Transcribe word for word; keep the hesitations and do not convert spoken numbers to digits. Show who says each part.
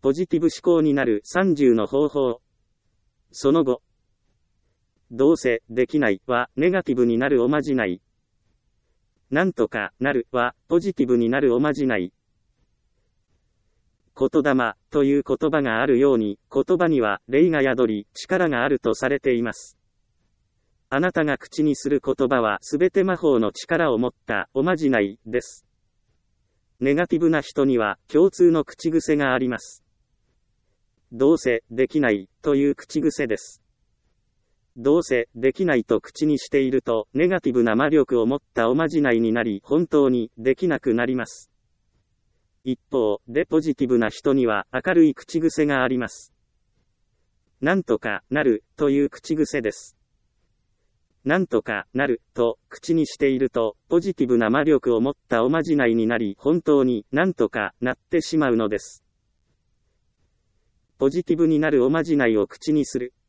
Speaker 1: ポジティブ思考になるさんじゅうの方法。その後。どうせ、できないは、ネガティブになるおまじない。なんとか、なるは、ポジティブになるおまじない。言霊、という言葉があるように、言葉には、霊が宿り、力があるとされています。あなたが口にする言葉は、すべて魔法の力を持った、おまじないです。ネガティブな人には、共通の口癖があります。どうせ、できない、という口癖です。どうせ、できないと口にしていると、ネガティブな魔力を持ったおまじないになり、本当に、できなくなります。一方でポジティブな人には、明るい口癖があります。なんとか、なる、という口癖です。なんとか、なる、と、口にしていると、ポジティブな魔力を持ったおまじないになり、本当に、なんとか、なってしまうのです。ポジティブになるおまじないを口にする。